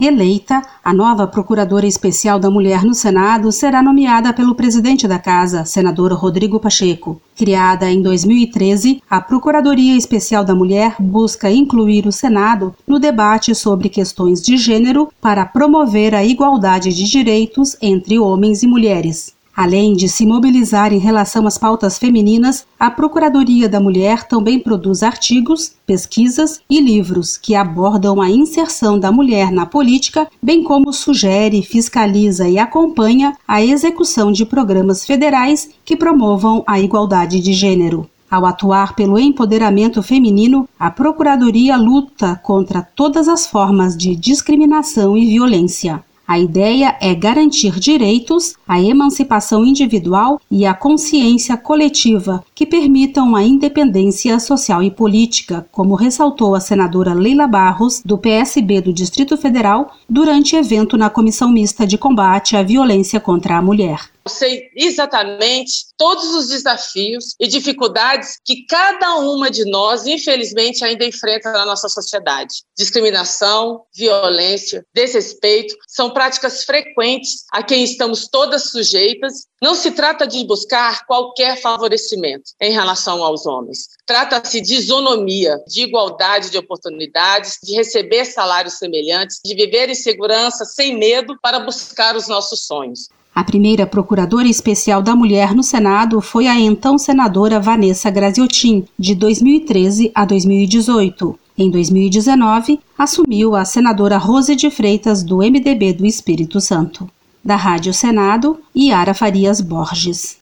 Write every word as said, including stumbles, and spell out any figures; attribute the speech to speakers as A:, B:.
A: Eleita, a nova Procuradora Especial da Mulher no Senado será nomeada pelo presidente da Casa, senador Rodrigo Pacheco. Criada em dois mil e treze, a Procuradoria Especial da Mulher busca incluir o Senado no debate sobre questões de gênero para promover a igualdade de direitos entre homens e mulheres. Além de se mobilizar em relação às pautas femininas, a Procuradoria da Mulher também produz artigos, pesquisas e livros que abordam a inserção da mulher na política, bem como sugere, fiscaliza e acompanha a execução de programas federais que promovam a igualdade de gênero. Ao atuar pelo empoderamento feminino, a Procuradoria luta contra todas as formas de discriminação e violência. A ideia é garantir direitos, a emancipação individual e a consciência coletiva que permitam a independência social e política, como ressaltou a senadora Leila Barros, do P S B do Distrito Federal, durante evento na Comissão Mista de Combate à Violência contra a Mulher.
B: Eu sei exatamente todos os desafios e dificuldades que cada uma de nós, infelizmente, ainda enfrenta na nossa sociedade. Discriminação, violência, desrespeito são práticas frequentes a quem estamos todas sujeitas. Não se trata de buscar qualquer favorecimento em relação aos homens. Trata-se de isonomia, de igualdade de oportunidades, de receber salários semelhantes, de viver em segurança, sem medo, para buscar os nossos sonhos.
A: A primeira Procuradora Especial da Mulher no Senado foi a então senadora Vanessa Graziotin, de dois mil e treze a dois mil e dezoito. Em dois mil e dezenove, assumiu a senadora Rose de Freitas, do M D B do Espírito Santo. Da Rádio Senado, Yara Farias Borges.